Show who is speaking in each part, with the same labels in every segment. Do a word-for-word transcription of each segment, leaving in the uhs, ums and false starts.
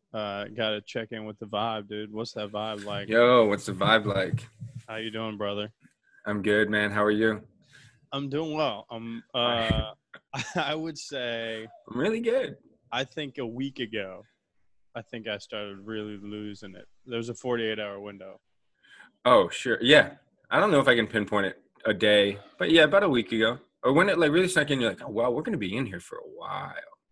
Speaker 1: Uh, got to check in with the vibe, dude. What's that vibe like?
Speaker 2: Yo, what's the vibe like?
Speaker 1: How you doing, brother?
Speaker 2: I'm good, man. How are you?
Speaker 1: I'm doing well. I'm.
Speaker 2: I,
Speaker 1: Uh, I would say
Speaker 2: I'm really good.
Speaker 1: I think a week ago, I think I started really losing it. There's a forty-eight hour window.
Speaker 2: Oh, sure. Yeah. I don't know if I can pinpoint it a day, but yeah, about a week ago. Or when it like really sunk in, you're like, oh, wow, we're going to be in here for a while.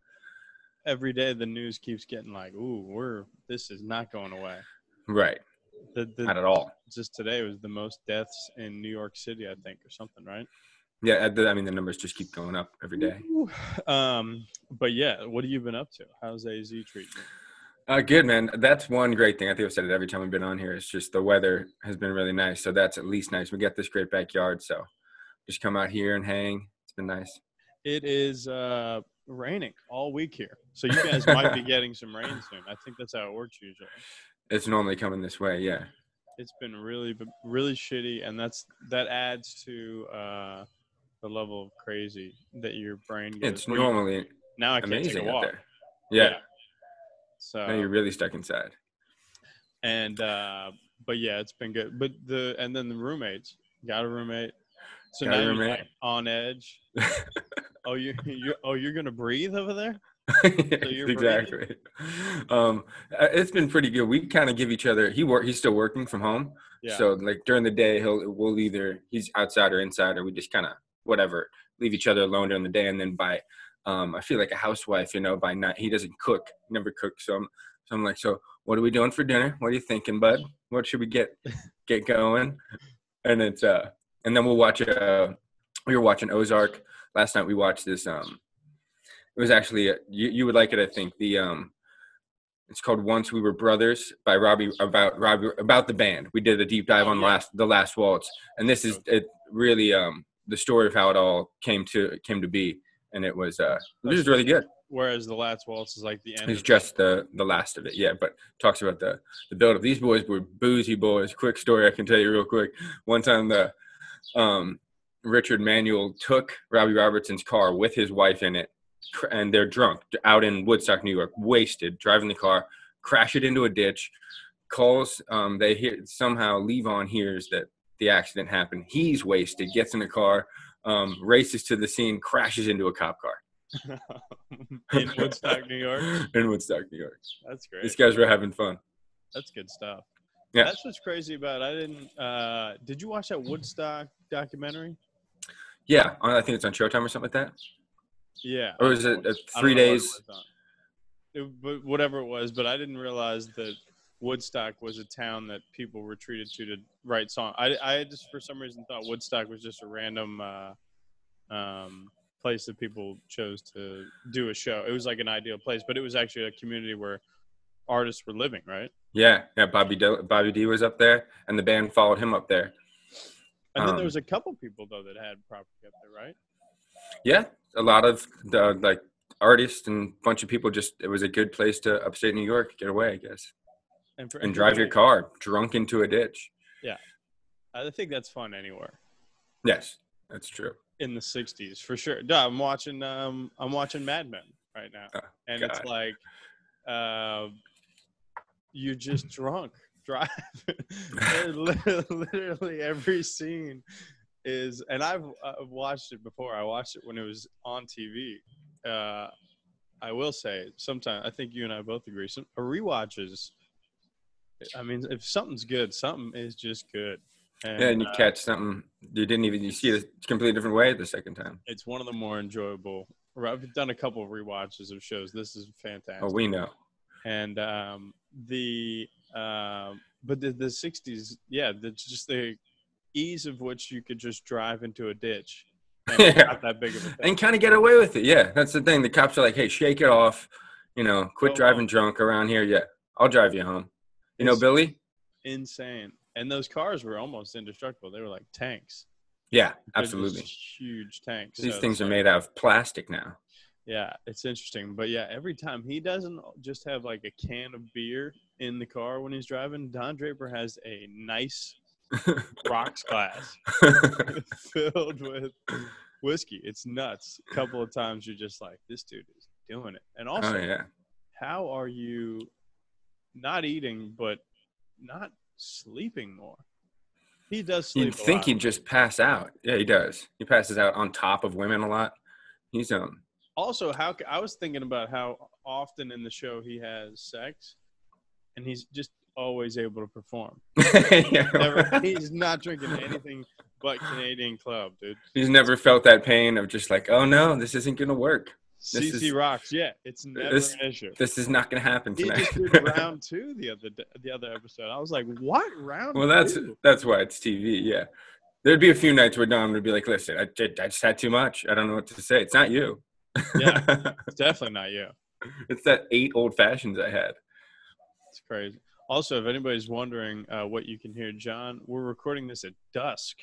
Speaker 1: Every day the news keeps getting like, ooh, we're this is not going away.
Speaker 2: Right.
Speaker 1: The the
Speaker 2: Not at all.
Speaker 1: just today was the most deaths in New York City, I think, or something, right?
Speaker 2: Yeah. I mean, the numbers just keep going up every day.
Speaker 1: Ooh. Um, but yeah, what have you been up to? How's A Z treating you?
Speaker 2: Uh, good, man. That's one great thing. I think I've said it every time we've been on here. It's just the weather has been really nice. So that's at least nice. We got this great backyard. So just come out here and hang. It's been nice.
Speaker 1: It is uh, raining all week here, so you guys might be getting some rain soon. I think that's how it works usually.
Speaker 2: It's normally coming this way. Yeah.
Speaker 1: It's been really, really shitty, and that's that adds to uh, the level of crazy that your brain goes.
Speaker 2: It's
Speaker 1: Well, you,
Speaker 2: normally
Speaker 1: now I can't take a
Speaker 2: amazing out
Speaker 1: walk.
Speaker 2: there. Yeah.
Speaker 1: Yeah.
Speaker 2: Now
Speaker 1: So
Speaker 2: you're really stuck inside.
Speaker 1: and uh, but yeah, it's been good. But the and then the roommates got a roommate. So
Speaker 2: Got
Speaker 1: now
Speaker 2: a
Speaker 1: you're
Speaker 2: roommate.
Speaker 1: like on edge. Oh, you you oh you're gonna breathe over there. So you're
Speaker 2: Exactly. Um, uh, it's been pretty good. We kind of give each other. He work. He's still working from home.
Speaker 1: Yeah.
Speaker 2: So like during the day, he'll we'll either he's outside or inside, or we just kind of whatever leave each other alone during the day, and then by um, I feel like a housewife, you know, by night he doesn't cook, never cooks. So I'm so I'm like, so what are we doing for dinner? What are you thinking, bud? What should we get get going? And it's uh, and then we'll watch. Uh, we were watching Ozark last night. We watched this um. It was actually a, you. You would like it, I think. The um, it's called "Once We Were Brothers" by Robbie about Robbie about the band. We did a deep dive
Speaker 1: Oh,
Speaker 2: on
Speaker 1: yeah.
Speaker 2: last the last waltz, and this is it really um the story of how it all came to came to be, and it was uh it was really good.
Speaker 1: Whereas the last waltz is like the end.
Speaker 2: It's
Speaker 1: Of
Speaker 2: just the the last of it, yeah. But talks about the the build up. These boys were boozy boys. Quick story I can tell you real quick. One time the um Richard Manuel took Robbie Robertson's car with his wife in it, and they're drunk out in Woodstock, New York, wasted, driving the car, crash it into a ditch, calls, um, they hear somehow Levon hears that the accident happened. He's wasted, gets in the car, um, races to the scene, crashes into a cop car.
Speaker 1: in Woodstock, New York.
Speaker 2: In Woodstock, New York.
Speaker 1: That's great.
Speaker 2: These guys were having fun.
Speaker 1: That's good stuff.
Speaker 2: Yeah.
Speaker 1: That's what's crazy about it. I didn't uh did you watch that Woodstock documentary?
Speaker 2: Yeah, I think it's on Showtime or something like that.
Speaker 1: Yeah.
Speaker 2: Or is it uh,
Speaker 1: I
Speaker 2: three
Speaker 1: don't know what it
Speaker 2: days?
Speaker 1: was on. It- but whatever it was, but I didn't realize that Woodstock was a town that people were treated to to write songs. I, I just for some reason thought Woodstock was just a random uh, um, place that people chose to do a show. It was like an ideal place, but it was actually a community where artists were living, right?
Speaker 2: Yeah, yeah. Bobby D, Bobby D was up there, and the band followed him up there.
Speaker 1: And then
Speaker 2: Um,
Speaker 1: there was a couple people though that had property up there, right?
Speaker 2: Yeah, a lot of the like artists and a bunch of people. Just it was a good place to upstate New York get away, I guess,
Speaker 1: And, for,
Speaker 2: and
Speaker 1: for
Speaker 2: drive your
Speaker 1: me,
Speaker 2: car drunk into a ditch.
Speaker 1: Yeah, I think that's fun anywhere.
Speaker 2: Yes, that's true.
Speaker 1: In the sixties, for sure. Duh, I'm watching. Um, I'm watching Mad Men right now,
Speaker 2: Oh,
Speaker 1: and
Speaker 2: God.
Speaker 1: it's like, uh, you're just drunk driving. Literally every scene is, and I've, I've watched it before. I watched it when it was on T V. Uh, I will say, sometimes I think you and I both agree. Some a rewatch is. I mean, if something's good, something is just good. And,
Speaker 2: Yeah, and you
Speaker 1: uh,
Speaker 2: catch something you didn't even you see it a completely different way the second time.
Speaker 1: it's one of the more enjoyable. I've done a couple of rewatches of shows. This is fantastic.
Speaker 2: Oh, we know.
Speaker 1: And um, the um, but the the sixties, yeah, the, just the ease of which you could just drive into a ditch. And it's
Speaker 2: Yeah.
Speaker 1: not that big of a thing.
Speaker 2: And kind of get away with it. Yeah, that's the thing. The cops are like, "Hey, shake it off. You know, quit
Speaker 1: Go
Speaker 2: driving
Speaker 1: home.
Speaker 2: drunk around here. Yeah, I'll drive you home. You know,
Speaker 1: It's
Speaker 2: Billy?
Speaker 1: insane. And those cars were almost indestructible. They were like tanks.
Speaker 2: Yeah,
Speaker 1: They're just
Speaker 2: absolutely.
Speaker 1: huge tanks.
Speaker 2: These
Speaker 1: So
Speaker 2: things
Speaker 1: it's
Speaker 2: are
Speaker 1: like-
Speaker 2: made out of plastic now.
Speaker 1: Yeah, it's interesting. But yeah, every time he doesn't just have like a can of beer in the car when he's driving, Don Draper has a nice rocks glass filled with whiskey. It's nuts. A couple of times you're just like, this dude is doing it. And also,
Speaker 2: Oh yeah.
Speaker 1: how are you not eating, but not sleeping more. He does sleep.
Speaker 2: You'd
Speaker 1: a
Speaker 2: think
Speaker 1: lot.
Speaker 2: he'd just pass out. Yeah, he does. He passes out on top of women a lot. He's um.
Speaker 1: Also, how ca- I was thinking about how often in the show he has sex, and he's just always able to perform.
Speaker 2: Yeah.
Speaker 1: Never, he's not drinking anything but Canadian Club, dude.
Speaker 2: He's never felt that pain of just like, oh no, this isn't gonna work.
Speaker 1: C C
Speaker 2: is-
Speaker 1: rocks, yeah, it's never
Speaker 2: this-
Speaker 1: an issue.
Speaker 2: This is not gonna happen
Speaker 1: He
Speaker 2: tonight.
Speaker 1: just did round two the other d- the other episode. I was like, what round?
Speaker 2: Well, that's
Speaker 1: two?
Speaker 2: that's why it's T V. Yeah, there'd be a few nights where Dom would be like, "Listen, I, I just had too much. I don't know what to say. It's not you.
Speaker 1: Yeah. It's definitely not you.
Speaker 2: It's that eight old fashions I had."
Speaker 1: It's crazy. Also, if anybody's wondering uh, what you can hear, John, we're recording this at dusk.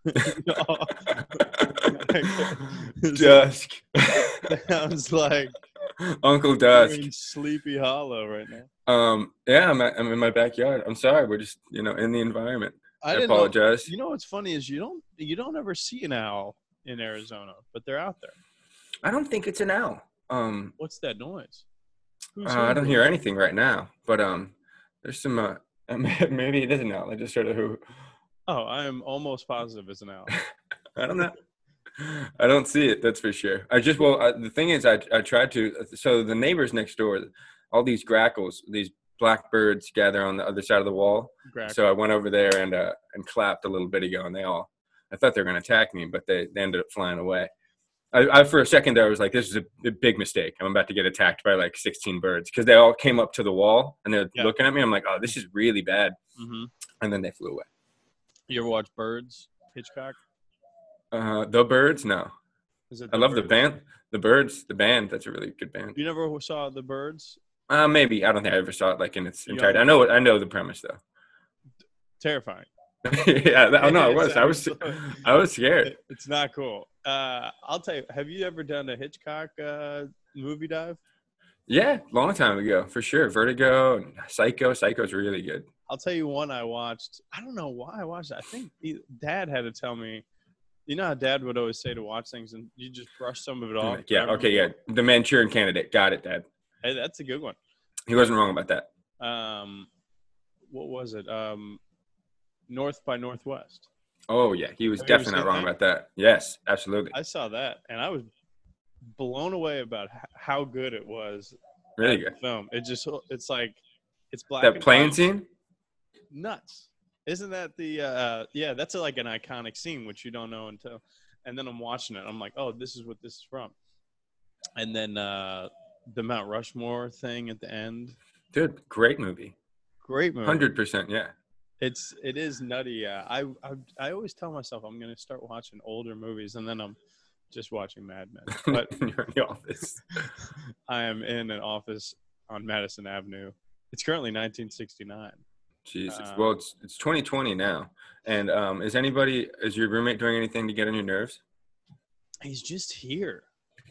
Speaker 2: Dusk.
Speaker 1: Sounds like
Speaker 2: Uncle
Speaker 1: we're
Speaker 2: Dusk.
Speaker 1: in Sleepy Hollow right now.
Speaker 2: Um, yeah, I'm at, I'm in my backyard. I'm sorry, we're just you know in the environment. I,
Speaker 1: didn't know-
Speaker 2: apologize.
Speaker 1: you know what's funny is you don't you don't ever see an owl in Arizona, but they're out there.
Speaker 2: I don't think it's an owl. Um,
Speaker 1: What's that noise? Who's
Speaker 2: uh, I don't
Speaker 1: hoovering?
Speaker 2: hear anything right now, but um, there's some. Uh, maybe it is an owl. I just heard a who.
Speaker 1: Oh, I am almost positive it's an owl.
Speaker 2: I don't know. I don't see it. That's for sure. I just well, uh, the thing is, I I tried to. So the neighbors next door, all these grackles, these black birds gather on the other side of the wall.
Speaker 1: Grackle.
Speaker 2: So I went over there and uh and clapped a little bit ago, and they all. I thought they were going to attack me, but they, they ended up flying away. I, I for a second there I was like, this is a, a big mistake. I'm about to get attacked by like sixteen birds because they all came up to the wall and they're
Speaker 1: Yeah.
Speaker 2: looking at me. I'm like, oh, this is really bad.
Speaker 1: Mm-hmm.
Speaker 2: And then they flew away.
Speaker 1: You ever watch Birds, Hitchcock?
Speaker 2: Uh, the Birds, no.
Speaker 1: Is it
Speaker 2: I
Speaker 1: The
Speaker 2: love the
Speaker 1: Birds?
Speaker 2: band. The Birds, the band. That's a really good band.
Speaker 1: You never saw The Birds?
Speaker 2: Uh, maybe I don't think I ever saw it like in its
Speaker 1: You
Speaker 2: entirety.
Speaker 1: don't-
Speaker 2: I know. I know the premise though.
Speaker 1: Terrifying.
Speaker 2: yeah, that, oh no, it was.
Speaker 1: It's
Speaker 2: I was.
Speaker 1: absolutely-
Speaker 2: I was scared.
Speaker 1: It's not cool. Uh, I'll tell you. Have you ever done a Hitchcock uh, movie dive?
Speaker 2: Yeah, long time ago for sure. Vertigo and Psycho. Psycho's really good.
Speaker 1: I'll tell you one I watched. I don't know why I watched it. I think he, Dad had to tell me. You know how Dad would always say to watch things and you just brush some of it off.
Speaker 2: Yeah. Okay. Yeah. The Manchurian Candidate. Got it, Dad.
Speaker 1: Hey, that's a good one.
Speaker 2: He wasn't wrong about that.
Speaker 1: Um, what was it? Um, North by Northwest.
Speaker 2: Oh yeah, he was
Speaker 1: Have you ever
Speaker 2: definitely not
Speaker 1: seen
Speaker 2: wrong
Speaker 1: that?
Speaker 2: about that. Yes, absolutely.
Speaker 1: I saw that and I was blown away about h- how good it was.
Speaker 2: Really
Speaker 1: as a
Speaker 2: good.
Speaker 1: film. It just it's like it's black.
Speaker 2: That
Speaker 1: and
Speaker 2: plane
Speaker 1: white.
Speaker 2: scene.
Speaker 1: Nuts. Isn't that the uh yeah, that's like an iconic scene which you don't know until and then I'm watching it. I'm like, "Oh, this is what this is from." And then uh the Mount Rushmore thing at the end.
Speaker 2: Dude, great movie.
Speaker 1: Great movie.
Speaker 2: Hundred percent. Yeah.
Speaker 1: It's it is nutty. Yeah. I I I always tell myself I'm going to start watching older movies and then I'm just watching Mad Men. But
Speaker 2: You're in the office.
Speaker 1: I am in an office on Madison Avenue. It's currently nineteen sixty-nine.
Speaker 2: Jesus.
Speaker 1: Um,
Speaker 2: Well, it's it's twenty twenty now. And um, is anybody, is your roommate doing anything to get on your nerves?
Speaker 1: He's just here.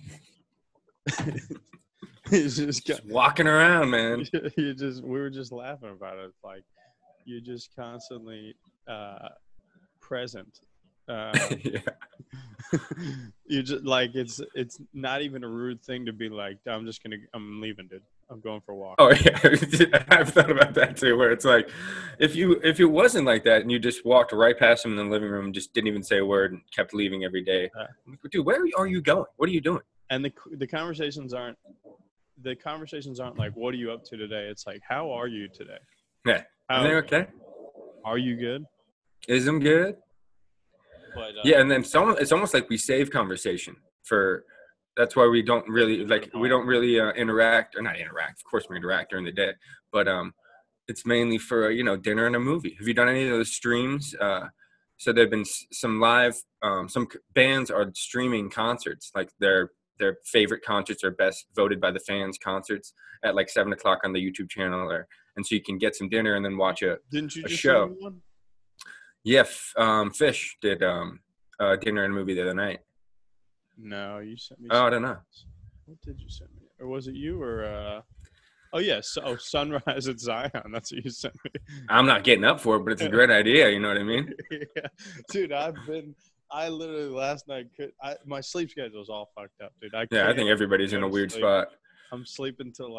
Speaker 1: He's just got,
Speaker 2: Just walking around, man.
Speaker 1: you just we were just laughing about it. Like you're just constantly uh, present. Uh,
Speaker 2: Yeah.
Speaker 1: you just like it's it's not even a rude thing to be like, I'm just gonna I'm leaving, dude. I'm going for a walk.
Speaker 2: Oh yeah, I've thought about that too. Where it's like, if you if it wasn't like that and you just walked right past him in the living room, and just didn't even say a word, and kept leaving every day,
Speaker 1: Uh,
Speaker 2: I'm like, dude, where are you going? What are you doing?
Speaker 1: And the the conversations aren't the conversations aren't like, what are you up to today? It's like, how are you today?
Speaker 2: Yeah,
Speaker 1: How,
Speaker 2: are they okay?
Speaker 1: Are you good?
Speaker 2: Is them good?
Speaker 1: But, uh,
Speaker 2: Yeah, and then it's almost, it's almost like we save conversation for. That's why we don't really like we don't really uh, interact or not interact. Of course, we interact during the day, but um, it's mainly for you know dinner and a movie. Have you done any of those streams? Uh, so there've been s- some live, um, some c- bands are streaming concerts, like their their favorite concerts are best voted by the fans concerts at like seven o'clock on the YouTube channel, or and so you can get some dinner and then watch a
Speaker 1: Didn't you
Speaker 2: a
Speaker 1: just
Speaker 2: show.
Speaker 1: send me one?
Speaker 2: yeah. F- um, Fish did um, uh, dinner and a movie the other night.
Speaker 1: No, you sent me.
Speaker 2: Oh, I don't know.
Speaker 1: What did you send me? Or was it you or uh oh yes, oh Sunrise at Zion. That's what you sent me.
Speaker 2: I'm not getting up for it, but it's a great idea. You know what I mean?
Speaker 1: Yeah. Dude, I've been I literally last night could I my sleep schedule's all fucked up, dude. I
Speaker 2: Yeah, I
Speaker 1: can't
Speaker 2: think everybody's in
Speaker 1: go
Speaker 2: a
Speaker 1: to
Speaker 2: weird
Speaker 1: sleep.
Speaker 2: spot.
Speaker 1: I'm sleeping till like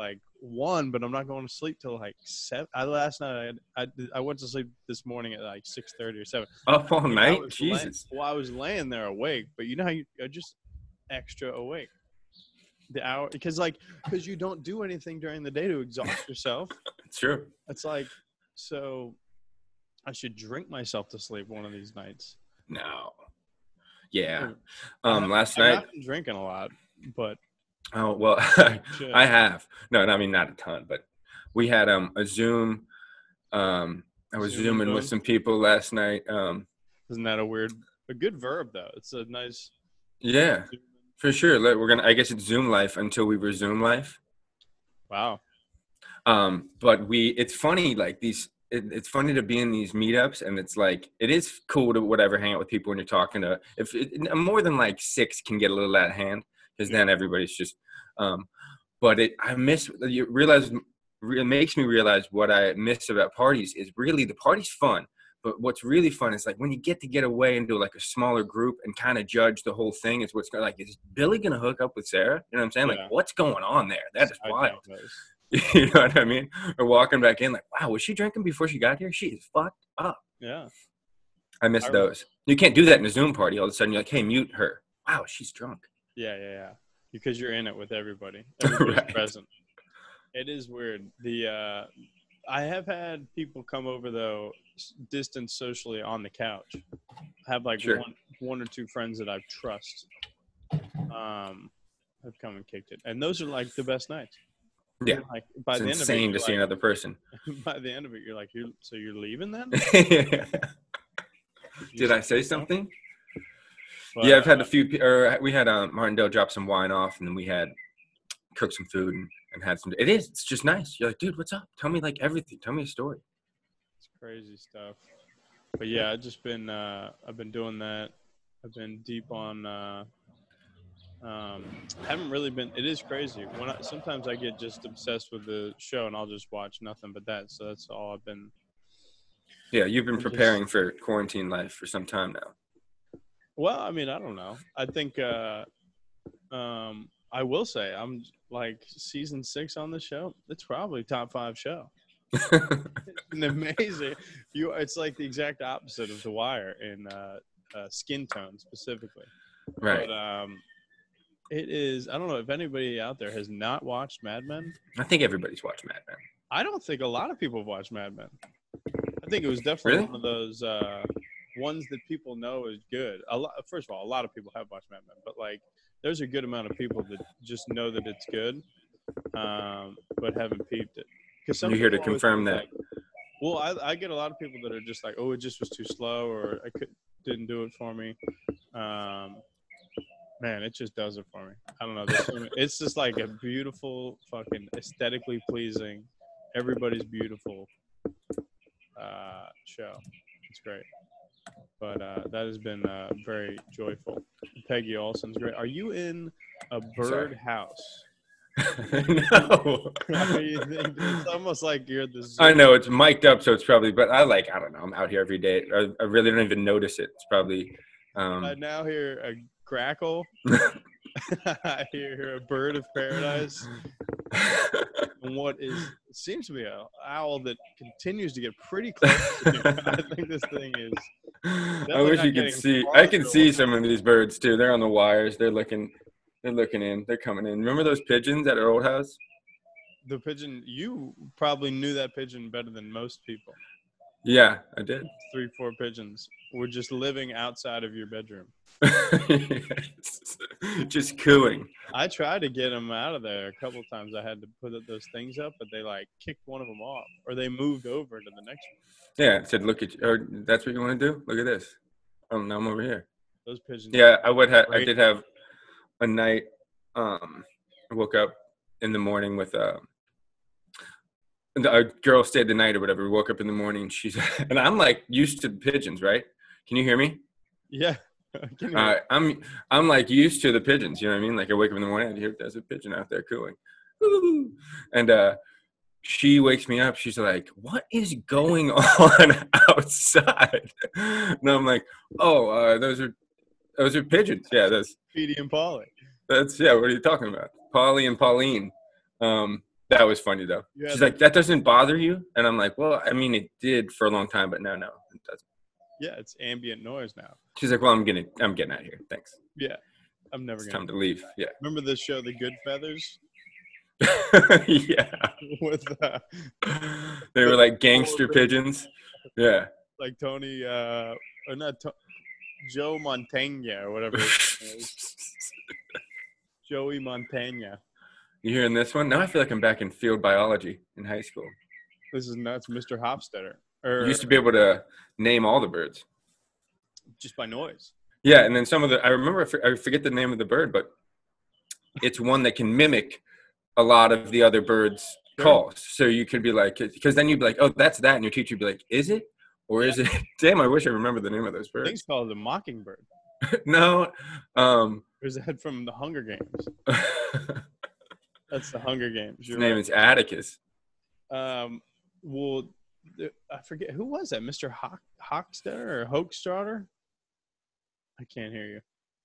Speaker 1: one, but I'm not going to sleep till like seven. I last night I had, I, I went to sleep this morning at like six thirty or seven.
Speaker 2: Up all
Speaker 1: I
Speaker 2: night,
Speaker 1: was
Speaker 2: Jesus.
Speaker 1: Lay, well, I was laying there awake, but you know how you are just extra awake. The hour because like because you don't do anything during the day to exhaust yourself.
Speaker 2: It's true.
Speaker 1: It's like so. I should drink myself to sleep one of these nights.
Speaker 2: No. Yeah.
Speaker 1: I
Speaker 2: Um,
Speaker 1: have,
Speaker 2: last
Speaker 1: I've
Speaker 2: night.
Speaker 1: not been drinking a lot, but
Speaker 2: Oh well, I have. No, I mean not a ton, but we had um a Zoom. Um, I was
Speaker 1: Zoom
Speaker 2: zooming
Speaker 1: boom.
Speaker 2: with some people last night. Um,
Speaker 1: Isn't that a weird, a good verb though? It's a nice.
Speaker 2: yeah, for sure. Let- We're gonna. I guess it's Zoom life until we resume life.
Speaker 1: Wow.
Speaker 2: Um, but we. It's funny, like these. It, it's funny to be in these meetups, and it's like it is cool to whatever hang out with people when you're talking to. If it, more than like six can get a little out of hand, because then everybody's just. Um, but it. I miss. You realize. It makes me realize what I miss about parties is really the party's fun. But what's really fun is like when you get to get away into like a smaller group and kind of judge the whole thing is what's going like, is Billy going to hook up with Sarah? You know what I'm saying?
Speaker 1: Yeah.
Speaker 2: Like, what's going on there? That is
Speaker 1: I
Speaker 2: wild.
Speaker 1: think those.
Speaker 2: You know what I mean? Or walking back in like, wow, was she drinking before she got here? She is fucked up.
Speaker 1: Yeah.
Speaker 2: I miss
Speaker 1: I
Speaker 2: those. You can't do that in a Zoom party. All of a sudden you're like, hey, mute her. Wow, she's drunk.
Speaker 1: Yeah, yeah, yeah. Because you're in it with everybody. Everybody's
Speaker 2: Right.
Speaker 1: present. It is weird. The uh, I have had people come over though, distance socially on the couch. I have like
Speaker 2: Sure.
Speaker 1: one, one or two friends that I trust. Um, have come and kicked it, and those are like the best nights.
Speaker 2: Yeah.
Speaker 1: Like by
Speaker 2: It's
Speaker 1: the end of it,
Speaker 2: insane
Speaker 1: you're
Speaker 2: to see
Speaker 1: like-
Speaker 2: another person.
Speaker 1: By the end of it, you're like, you're so you're leaving then?
Speaker 2: Did I say something?
Speaker 1: But,
Speaker 2: Yeah, I've had
Speaker 1: uh,
Speaker 2: a few. pe- Or we had um, Martindale drop some wine off, and then we had cooked some food and, and had some. It is. It's just nice. You're like, dude, what's up? Tell me like everything. Tell me a story.
Speaker 1: It's crazy stuff. But yeah, I've just been uh, I've been doing that. I've been deep on. Uh, um, haven't really been. It is crazy. When I, sometimes I get just obsessed with the show and I'll just watch nothing but that. So that's all I've been.
Speaker 2: Yeah, you've been
Speaker 1: I'm just-
Speaker 2: preparing for quarantine life for some time now.
Speaker 1: Well, I mean, I don't know. I think uh, um, I will say I'm like season six on the show. It's probably top five show. An amazing. You. It's like the exact opposite of The Wire in uh, uh, skin tone specifically.
Speaker 2: Right.
Speaker 1: But um, it is. I don't know if anybody out there has not watched Mad Men.
Speaker 2: I think everybody's watched Mad Men.
Speaker 1: I don't think a lot of people have watched Mad Men. I think it was definitely
Speaker 2: Really?
Speaker 1: one of those uh, ones that people know is good. A lot. First of all, a lot of people have watched Mad Men, but like, there's a good amount of people that just know that it's good, um, but haven't peeped it. Because
Speaker 2: You're here to confirm that.
Speaker 1: Like, well, I, I get a lot of people that are just like, oh, it just was too slow, or I could didn't do it for me. Um, man, it just does it for me. I don't know. There's so many- it's just like a beautiful, fucking aesthetically pleasing, everybody's beautiful uh, show. It's great. But uh, that has been uh, very joyful. Peggy Olson's great. Are you in a bird
Speaker 2: Sorry.
Speaker 1: house?
Speaker 2: No.
Speaker 1: Are you think- it's almost like you're at the zoo.
Speaker 2: I know it's mic'd up, so it's probably. But I like. I don't know. I'm out here every day. I, I really don't even notice it. It's probably. Um,
Speaker 1: I now hear a crackle. I hear a bird of paradise. And what is seems to be an owl that continues to get pretty close to you. I think this thing is.
Speaker 2: I wish
Speaker 1: not
Speaker 2: you could
Speaker 1: getting
Speaker 2: see.
Speaker 1: far
Speaker 2: I can
Speaker 1: though.
Speaker 2: see some of these birds too. They're on the wires. They're looking. They're looking in. They're coming in. Remember those pigeons at our old house?
Speaker 1: The pigeon, you probably knew that pigeon better than most people.
Speaker 2: Yeah, I did.
Speaker 1: Three, four pigeons were just living outside of your bedroom.
Speaker 2: Yes. Just cooing.
Speaker 1: I tried to get them out of there a couple times. I had to put those things up, but they like kicked one of them off, or they moved over to the next one.
Speaker 2: Yeah, it said, "Look at you." Or that's what you want to do? Look at this. Oh, now I'm over here.
Speaker 1: Those pigeons.
Speaker 2: Yeah, I would have. I
Speaker 1: Great.
Speaker 2: did have a night. Um, I woke up in the morning with a. A girl stayed the night or whatever. We woke up in the morning. She's and I'm like used to pigeons, right? Can you hear me?
Speaker 1: Yeah. Can you-
Speaker 2: Uh, I'm I'm like used to the pigeons. You know what I mean? Like I wake up in the morning, I hear there's a pigeon out there cooing, and uh, she wakes me up. She's like, "What is going on outside?" And I'm like, "Oh, uh, those are those are pigeons. Yeah, that's
Speaker 1: Speedy and Polly.
Speaker 2: that's yeah. What are you talking about? Polly and Pauline. Um, That was funny though.
Speaker 1: You
Speaker 2: She's
Speaker 1: had,
Speaker 2: like, that doesn't bother you? And I'm like, well, I mean, it did for a long time, but no, no, it doesn't.
Speaker 1: yeah, it's ambient noise now.
Speaker 2: She's like, well, I'm getting, I'm getting out of here. Thanks.
Speaker 1: Yeah, I'm never
Speaker 2: It's
Speaker 1: gonna.
Speaker 2: time to leave. Yeah.
Speaker 1: Remember the show, The Good Feathers?
Speaker 2: Yeah.
Speaker 1: With uh,
Speaker 2: They were like gangster pigeons. Yeah.
Speaker 1: like Tony, uh, or not to- Joe Montana or whatever. His name is. Joey Montana.
Speaker 2: You hearing this one? Now I feel like I'm back in field biology in high school.
Speaker 1: This is nuts, Mister Hofstetter.
Speaker 2: You
Speaker 1: Or
Speaker 2: used to be able to name all the birds.
Speaker 1: just by noise.
Speaker 2: Yeah, and then some of the, I remember, I for- I forget the name of the bird, but it's one that can mimic a lot of the other birds'
Speaker 1: Sure.
Speaker 2: calls. So you could be like, because then you'd be like, oh, that's that. And your teacher would be like, is it? Or is it? Damn, I wish I remember the name of those
Speaker 1: I think
Speaker 2: birds.
Speaker 1: it's called the Mockingbird.
Speaker 2: No. Um,
Speaker 1: Or is that from the Hunger Games? That's the Hunger Games.
Speaker 2: his
Speaker 1: You're
Speaker 2: name
Speaker 1: right.
Speaker 2: is Atticus.
Speaker 1: Um, well, th- I forget who was that, Mister Hock Hockstetter or Hochstrater? I can't hear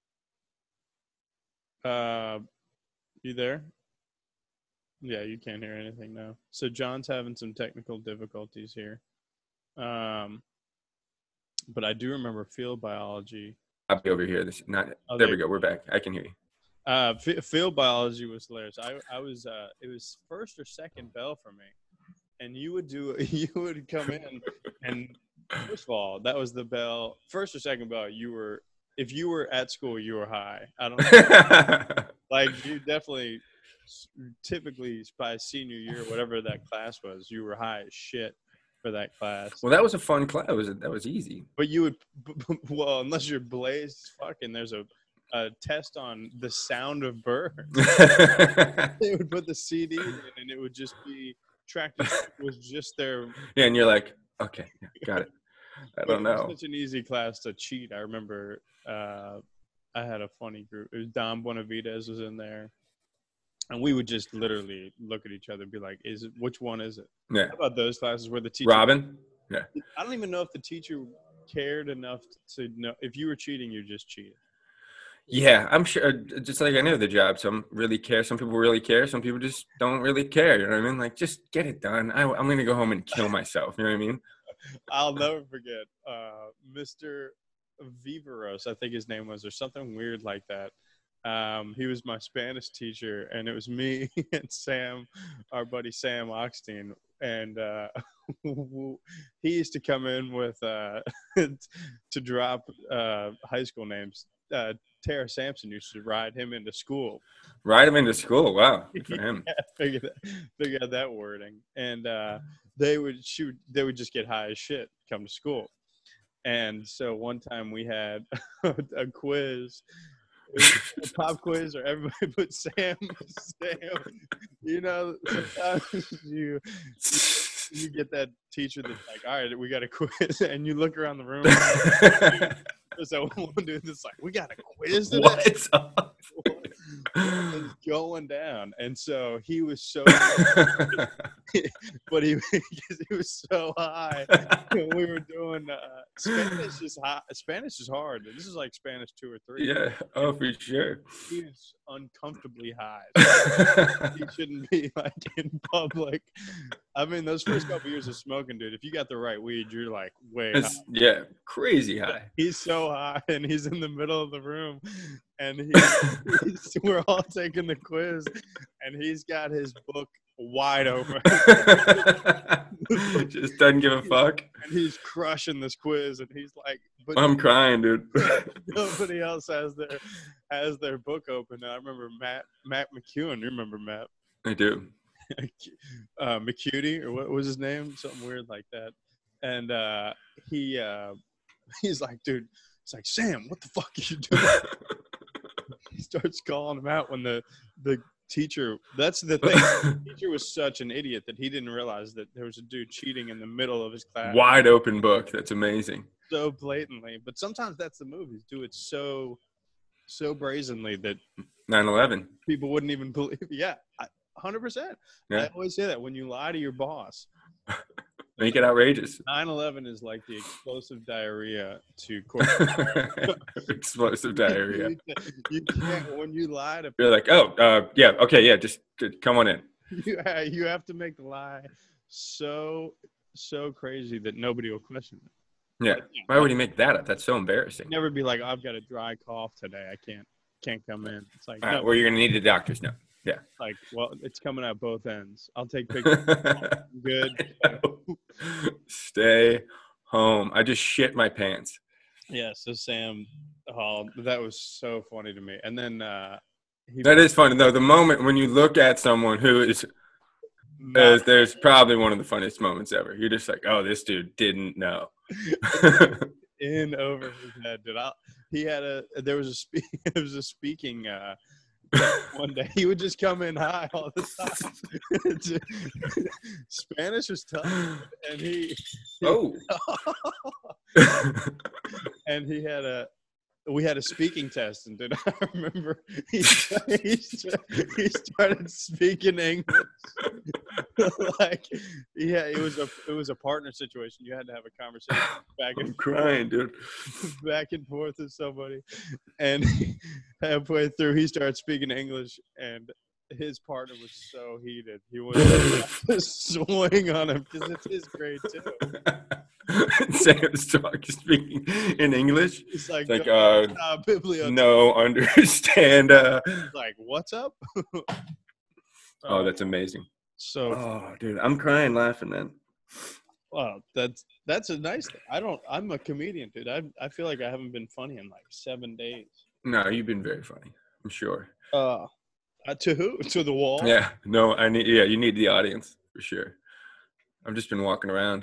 Speaker 1: you. Uh, you there? Yeah, you can't hear anything now. So John's having some technical difficulties here. Um, but I do remember field biology.
Speaker 2: I'll be over here. This not.
Speaker 1: Oh,
Speaker 2: there
Speaker 1: there
Speaker 2: we go. We're back. I can hear you.
Speaker 1: Uh, f- field biology was hilarious. I I was uh, it was first or second bell for me, and you would do you would come in, and first of all, that was the bell. First or second bell, you were if you were at school, you were high. I don't know, like you definitely, typically by senior year, whatever that class was, you were high as shit for that class.
Speaker 2: Well, that was a fun class. That was that was easy.
Speaker 1: But you would, well, unless you're blazed as fuck, and there's a, a test on the sound of birds. They would put the C D in, and it would just be tracked. It was just their.
Speaker 2: Yeah, and you're like, okay, yeah, got it. I don't
Speaker 1: It was
Speaker 2: know.
Speaker 1: such an easy class to cheat. I remember uh, I had a funny group. It was Don Buenavides was in there, and we would just literally look at each other and be like, "Is it which one is it?"
Speaker 2: Yeah,
Speaker 1: How about those classes where the teacher?
Speaker 2: Robin. Yeah.
Speaker 1: I don't even know if the teacher cared enough to know if you were cheating. You just cheated.
Speaker 2: Yeah, I'm sure. Just like I know the job, some really care. Some people really care. Some people just don't really care. You know what I mean? Like, just get it done. I, I'm gonna go home and kill myself. You know what I mean?
Speaker 1: I'll never forget uh, Mister Viveros, I think his name was, or something weird like that. Um, he was my Spanish teacher, and it was me and Sam, our buddy Sam Oxtein, and uh, he used to come in with uh, to drop uh, high school names. Uh, Tara Sampson used to ride him into school.
Speaker 2: Ride him into school. Wow, good for him.
Speaker 1: Yeah, figure that, figure out that wording, and uh, they would shoot. They would just get high as shit come to school. And so one time we had a quiz, a pop quiz, or everybody put Sam. Sam, you know, sometimes you you get that teacher that's like, all right, we got a quiz, and you look around the room. So one dude that's like, we got a quiz today.
Speaker 2: What's up?
Speaker 1: It's going down, and so he was so, but he he was so high. We were doing uh, Spanish is high. Spanish is hard. This is like Spanish two or three.
Speaker 2: Yeah. Oh, for sure.
Speaker 1: He was uncomfortably high. He shouldn't be like in public. I mean, those first couple years of smoking, dude. If you got the right weed, you're like way high.
Speaker 2: It's, yeah, crazy high.
Speaker 1: He's so high, and he's in the middle of the room, and he, he's, we're all taking the quiz, and he's got his book wide open.
Speaker 2: Just doesn't give a fuck.
Speaker 1: And he's crushing this quiz, and he's like, but
Speaker 2: I'm crying, dude.
Speaker 1: nobody else has their has their book open. And I remember Matt Matt McEwen. You remember Matt?
Speaker 2: I do.
Speaker 1: uh, McCutie, or what was his name? Something weird like that. And uh, he uh, he's like, dude, it's like, Sam, what the fuck are you doing? He starts calling him out when the the teacher. That's the thing. The teacher was such an idiot that he didn't realize that there was a dude cheating in the middle of his class.
Speaker 2: Wide open book. That's amazing.
Speaker 1: So blatantly, but sometimes that's the movies do it so so brazenly that
Speaker 2: nine eleven.
Speaker 1: people wouldn't even believe. Yeah, one hundred percent.
Speaker 2: Yeah.
Speaker 1: I always say that when you lie to your boss.
Speaker 2: Make it outrageous.
Speaker 1: nine eleven is like the explosive diarrhea to corporate.
Speaker 2: Explosive diarrhea.
Speaker 1: you, you can't when you lie to
Speaker 2: You're like, oh, uh, yeah, okay, yeah, just just come on in.
Speaker 1: you ha- you have to make the lie so so crazy that nobody will question it.
Speaker 2: Yeah. Why would he make that up? That's so embarrassing.
Speaker 1: Never be like, I've got a dry cough today. I can't can't come in. It's like,
Speaker 2: All right,
Speaker 1: no,
Speaker 2: well, you're gonna need the doctors now. Yeah.
Speaker 1: like, well, it's coming out both ends. I'll take pictures. Good.
Speaker 2: Stay home. I just shit my pants.
Speaker 1: Yeah. So Sam, oh, that was so funny to me. And then uh, he
Speaker 2: That is funny though. The moment when you look at someone who is,
Speaker 1: not-
Speaker 2: is there's probably one of the funniest moments ever. You're just like, oh, this dude didn't know.
Speaker 1: in over his head. Did I? He had a. There was a speak. There was a speaking. Uh, one day he would just come in high all the time. Spanish was tough, and he.
Speaker 2: Oh.
Speaker 1: And he had a. We had a speaking test, and did I remember he he, he started speaking English. Like, yeah, it was a it was a partner situation. You had to have a conversation back and
Speaker 2: I'm crying, dude.
Speaker 1: back and forth with somebody, and halfway through he started speaking English, and his partner was so heated he was to swing on him because it's his grade too.
Speaker 2: Sam's talking, speaking in English.
Speaker 1: It's like,
Speaker 2: It's like uh,
Speaker 1: uh, biblio.
Speaker 2: no, understand. Uh,
Speaker 1: Like, what's up?
Speaker 2: oh, that's amazing.
Speaker 1: So,
Speaker 2: Oh, dude, I'm crying laughing, man.
Speaker 1: well, that's that's a nice thing. I don't. I'm a comedian, dude. I I feel like I haven't been funny in like seven days.
Speaker 2: No, you've been very funny. I'm sure.
Speaker 1: Uh, uh to who? To the wall?
Speaker 2: Yeah. No, I need. Yeah, you need the audience for sure. I've just been walking around.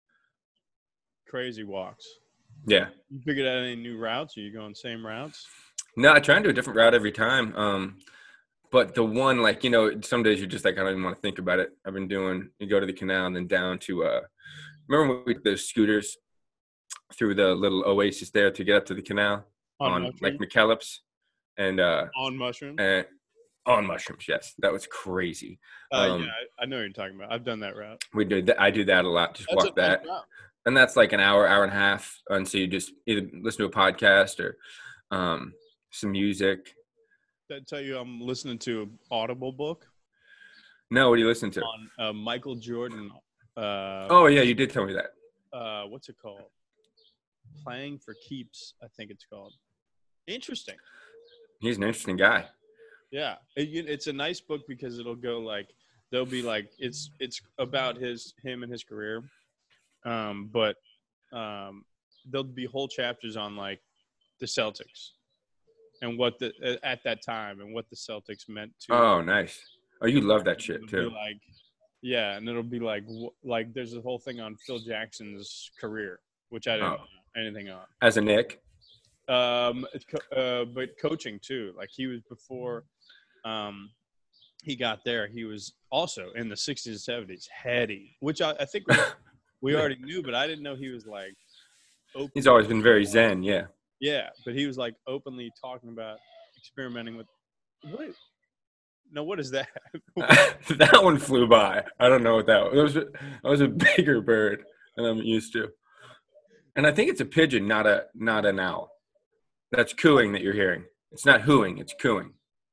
Speaker 1: Crazy walks.
Speaker 2: Yeah.
Speaker 1: You figured out any new routes? Are you going same routes?
Speaker 2: No, I try and do a different route every time. Um, but the one, like, you know, some days you're just like, I don't even want to think about it. I've been doing, you go to the canal and then down to, uh, remember when we took those scooters through the little oasis there to get up to the canal
Speaker 1: On,
Speaker 2: on,
Speaker 1: mushrooms?
Speaker 2: like McKellips and, uh,
Speaker 1: On mushrooms?
Speaker 2: and on mushrooms. Yes. That was crazy.
Speaker 1: Uh,
Speaker 2: um,
Speaker 1: yeah, I, I know what you're talking about. I've done that route.
Speaker 2: We do that. I do that a lot. Just
Speaker 1: That's
Speaker 2: walk
Speaker 1: a nice
Speaker 2: that.
Speaker 1: route.
Speaker 2: And that's like an hour, hour and a half. And so you just either listen to a podcast or um, some music.
Speaker 1: Did I tell you I'm listening to an Audible book
Speaker 2: No, what do you listen to?
Speaker 1: on uh, Michael Jordan. Uh,
Speaker 2: Oh, yeah, you did tell me that.
Speaker 1: uh, what's it called? Playing for Keeps, I think it's called. Interesting.
Speaker 2: He's an interesting guy.
Speaker 1: Yeah, it, it's a nice book because it'll go like there'll be like it's it's about his him and his career, um, but um, there'll be whole chapters on like the Celtics and what the at that time and what the Celtics meant to.
Speaker 2: Oh, nice. Oh, you love that shit
Speaker 1: It'll
Speaker 2: too.
Speaker 1: be like, yeah, and it'll be like like there's a whole thing on Phil Jackson's career, which I didn't
Speaker 2: Oh.
Speaker 1: know anything on.
Speaker 2: As a Nick.
Speaker 1: Um, it's co- uh, but coaching too. Like he was before, um, he got there. He was also in the sixties and seventies, heady, which I, I think we, we already knew, but I didn't know he was like. Open.
Speaker 2: He's always been very zen. Yeah.
Speaker 1: Yeah, but he was like openly talking about experimenting with. What? No, what is that?
Speaker 2: That one flew by. I don't know what that was. It was a, that was a bigger bird than I'm used to. And I think it's a pigeon, not a not an owl. That's cooing that you're hearing. It's not hooing, it's cooing.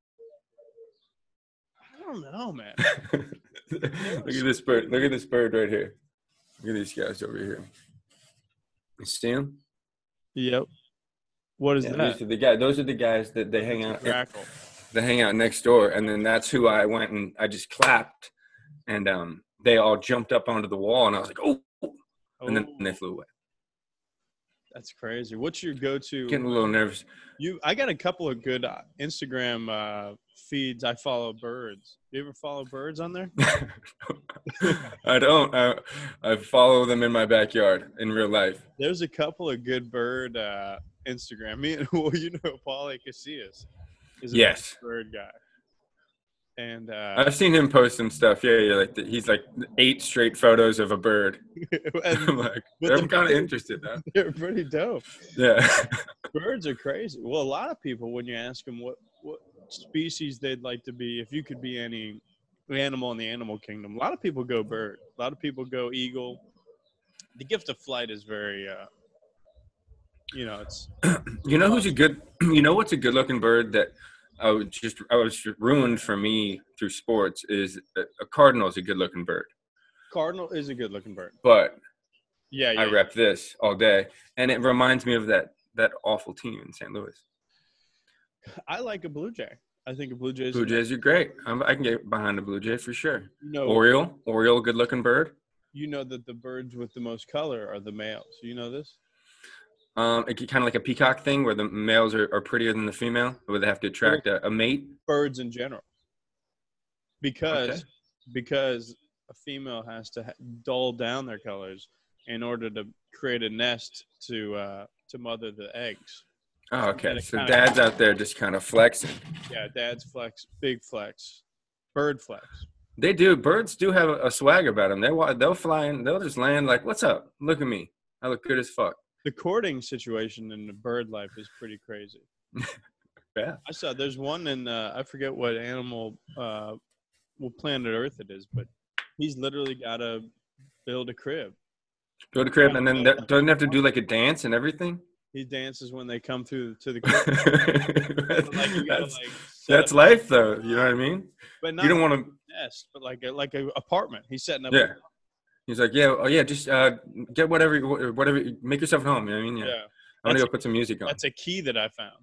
Speaker 1: I don't know, man.
Speaker 2: Look at this bird. Look at this bird right here. Look at these guys over here. You see them?
Speaker 1: Yep. What is
Speaker 2: Yeah,
Speaker 1: that?
Speaker 2: these are the guys. Those are the guys that they hang out.
Speaker 1: Crackle.
Speaker 2: They hang out next door, and then that's who I went and I just clapped, and um, they all jumped up onto the wall, and I was like, oh, and then and they flew away.
Speaker 1: That's crazy. What's your go-to?
Speaker 2: Getting a little nervous.
Speaker 1: You, I got a couple of good uh, Instagram uh, feeds. I follow birds. You ever follow birds on there?
Speaker 2: I don't. I, I follow them in my backyard in real life.
Speaker 1: There's a couple of good bird uh, Instagram. Me and well, you know, Paulie Casillas is a
Speaker 2: Yes.
Speaker 1: bird guy, and uh,
Speaker 2: I've seen him post some stuff. Yeah, yeah, like the, he's like eight straight photos of a bird. I'm
Speaker 1: and
Speaker 2: like,
Speaker 1: With
Speaker 2: I'm
Speaker 1: the-
Speaker 2: kind of interested now.
Speaker 1: they're pretty dope.
Speaker 2: Yeah.
Speaker 1: Birds are crazy. Well, a lot of people, when you ask them what what species they'd like to be, if you could be any animal in the animal kingdom, a lot of people go bird. A lot of people go eagle. The gift of flight is very, uh, you know, it's
Speaker 2: You know who's a good? You know what's a good looking bird that I was just I was ruined for me through sports is a, a cardinal is a good looking bird,
Speaker 1: Cardinal is a good looking bird.
Speaker 2: but
Speaker 1: Yeah,
Speaker 2: I
Speaker 1: yeah.
Speaker 2: rep this all day, and it reminds me of that that awful team in Saint Louis.
Speaker 1: I like a blue jay. I think a blue jay is
Speaker 2: Blue
Speaker 1: a nice,
Speaker 2: Jays are great. I'm, I can get behind a blue jay for sure.
Speaker 1: you know,
Speaker 2: Oriole, Oriole, good looking bird.
Speaker 1: you know that the birds with the most color are the males. You know this?
Speaker 2: Um, it kind of like a peacock thing where the males are, are prettier than the female, where they have to attract a, a mate.
Speaker 1: Birds in general, because
Speaker 2: Okay.
Speaker 1: because a female has to ha- dull down their colors in order to create a nest to uh, to mother the eggs.
Speaker 2: Oh,
Speaker 1: And
Speaker 2: okay.
Speaker 1: it
Speaker 2: So
Speaker 1: kinda-
Speaker 2: dad's out there just kind of flexing.
Speaker 1: yeah, dad's flex, big flex, bird flex.
Speaker 2: They do. Birds do have a, a swag about them. They wa- they'll fly in. They'll just land like, "What's up? Look at me. I look good as fuck."
Speaker 1: The courting situation in the bird life is pretty crazy.
Speaker 2: Yeah.
Speaker 1: I saw there's one in uh, I forget what animal, uh, what planet Earth it is, but he's literally got to build a crib.
Speaker 2: Go to crib and then that, doesn't have to do like a dance and everything.
Speaker 1: He dances when they come through to the crib. Like you gotta
Speaker 2: that's
Speaker 1: like set
Speaker 2: that's
Speaker 1: up-
Speaker 2: life, though. You know what I mean?
Speaker 1: but not
Speaker 2: You don't want to.
Speaker 1: a nest, but like a like a apartment. He's setting up.
Speaker 2: Yeah. He's like, yeah, oh yeah, just uh, get whatever, whatever, make yourself at home. You know what I mean?
Speaker 1: Yeah.
Speaker 2: Yeah. I'm gonna
Speaker 1: That's
Speaker 2: go put some music on.
Speaker 1: That's a key that I found.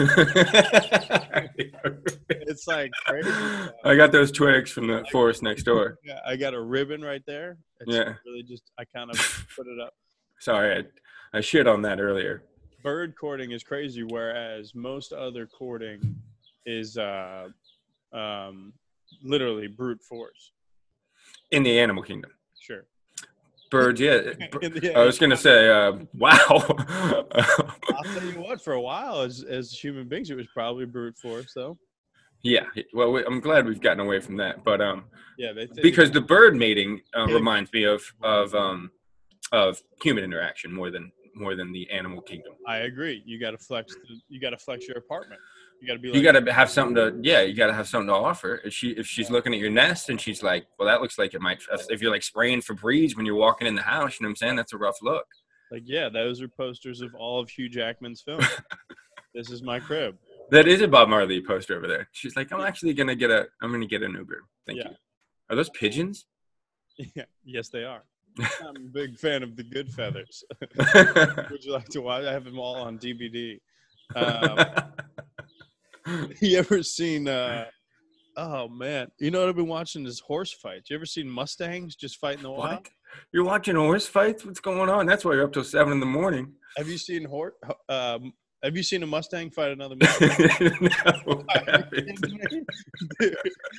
Speaker 1: It's like crazy.
Speaker 2: I got those twigs from the forest next door.
Speaker 1: Yeah, I got a ribbon right there. It's
Speaker 2: Yeah.
Speaker 1: really just I kind of put it up.
Speaker 2: Sorry, I, I shit on that earlier.
Speaker 1: Bird courting is crazy, whereas most other courting is uh, um, literally brute force.
Speaker 2: In the animal kingdom.
Speaker 1: Sure.
Speaker 2: Birds, yeah.
Speaker 1: In the-
Speaker 2: I was gonna say, uh, wow.
Speaker 1: I'll tell you what. For a while, as as human beings, it was probably brute force, though.
Speaker 2: Yeah. Well, we, I'm glad we've gotten away from that, but um,
Speaker 1: Yeah, they think
Speaker 2: because the bird mating uh, reminds me of of um of human interaction more than more than the animal kingdom.
Speaker 1: I agree. You got to flex. The, you got to flex your apartment. You got to be. Like,
Speaker 2: You got to have something to, yeah, you got to have something to offer. If she, if she's looking at your nest and she's like, well, that looks like it might, if you're like spraying Febreze when you're walking in the house, you know what I'm saying? That's a rough look.
Speaker 1: like, yeah, those are posters of all of Hugh Jackman's films. This is my crib.
Speaker 2: That is a Bob Marley poster over there. She's like, I'm actually going to get a, I'm going to get an Uber. Thank
Speaker 1: Yeah.
Speaker 2: you. Are those pigeons?
Speaker 1: Yeah, yes, they are. I'm a big fan of the Good Feathers. Would you like to watch? I have them all on D V D. Um, you ever seen? Uh, oh man, you know what I've been watching is horse fights. You ever seen Mustangs just fight in the wild?
Speaker 2: What? You're watching horse fights? What's going on? That's why you're up till seven in the morning.
Speaker 1: Have you seen horse? Um, have you seen a Mustang fight another Mustang?
Speaker 2: No, I haven't.
Speaker 1: Dude.